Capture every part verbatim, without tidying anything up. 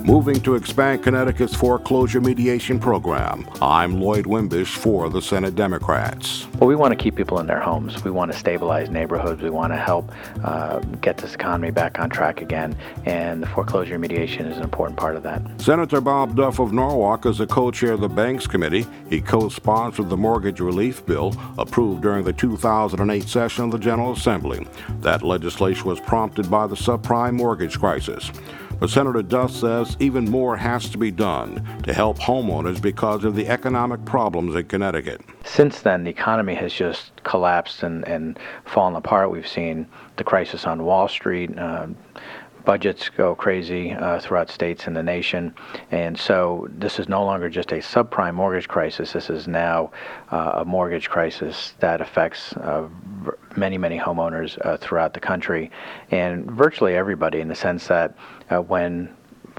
moving to expand Connecticut's foreclosure mediation program. I'm Lloyd Wimbish for the Senate Democrats. Well, we want to keep people in their homes. We want to stabilize neighborhoods. We want to help uh, get this economy back on track again, and the foreclosure mediation is an important part of that. Senator Bob Duff of Norwalk is the co-chair of the Banks Committee. He co-sponsored the mortgage relief bill approved during the two thousand eight session of the General Assembly. That legislation was prompted by the subprime mortgage crisis. But Senator Duff says even more has to be done to help homeowners because of the economic problems in Connecticut. Since then, the economy has just collapsed and, and fallen apart. We've seen the crisis on Wall Street. Uh, Budgets go crazy uh, throughout states and the nation. And so this is no longer just a subprime mortgage crisis. This is now uh, a mortgage crisis that affects uh, many, many homeowners uh, throughout the country, and virtually everybody, in the sense that uh, when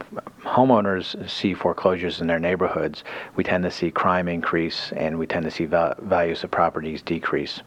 homeowners see foreclosures in their neighborhoods, we tend to see crime increase and we tend to see val- values of properties decrease.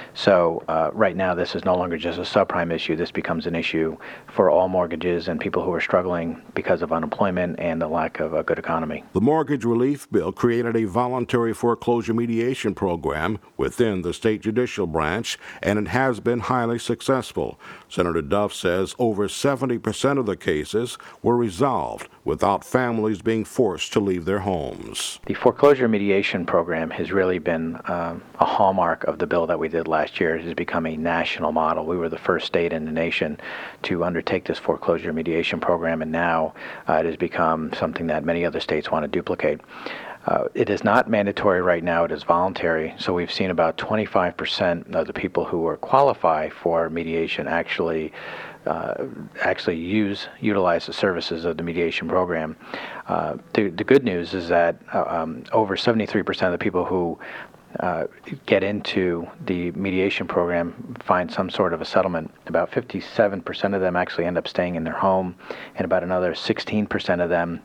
So uh, right now, this is no longer just a subprime issue. This becomes an issue for all mortgages and people who are struggling because of unemployment and the lack of a good economy. The mortgage relief bill created a voluntary foreclosure mediation program within the state judicial branch, and it has been highly successful. Senator Duff says over seventy percent of the cases were resolved without families being forced to leave their homes. The foreclosure mediation program has really been um, a hallmark of the bill that we did last year. It has become a national model. We were the first state in the nation to undertake this foreclosure mediation program, and now uh, it has become something that many other states want to duplicate. Uh, it is not mandatory right now, it is voluntary, so we've seen about twenty-five percent of the people who are qualify for mediation actually uh, actually use, utilize the services of the mediation program. Uh, the, the good news is that uh, um, over seventy-three percent of the people who Uh, get into the mediation program find some sort of a settlement. About fifty-seven percent of them actually end up staying in their home, and about another sixteen percent of them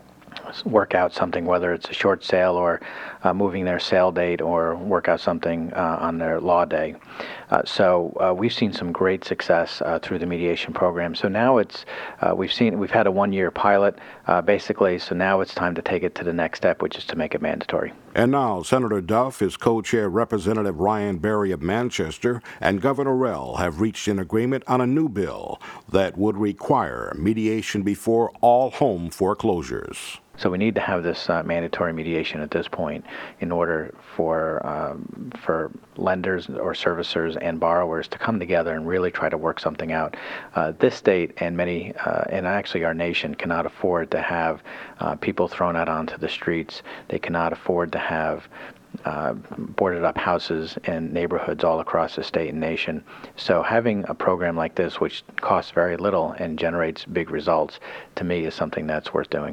work out something, whether it's a short sale or uh, moving their sale date, or work out something uh, on their law day. Uh, so uh, we've seen some great success uh, through the mediation program. So now it's uh, we've seen we've had a one-year pilot uh, basically. So now it's time to take it to the next step, which is to make it mandatory. And now Senator Duff, his co-chair Representative Ryan Berry of Manchester, and Governor Rell have reached an agreement on a new bill that would require mediation before all home foreclosures. So we need to have this uh, mandatory mediation at this point in order for um, for lenders or servicers and borrowers to come together and really try to work something out. Uh, this state and many, uh, and actually our nation, cannot afford to have uh, people thrown out onto the streets. They cannot afford to have Uh, boarded up houses in neighborhoods all across the state and nation. So having a program like this, which costs very little and generates big results, to me is something that's worth doing.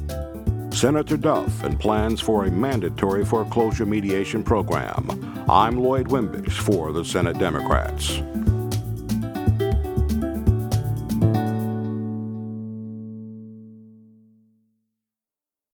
Senator Duff and plans for a mandatory foreclosure mediation program. I'm Lloyd Wimbish for the Senate Democrats.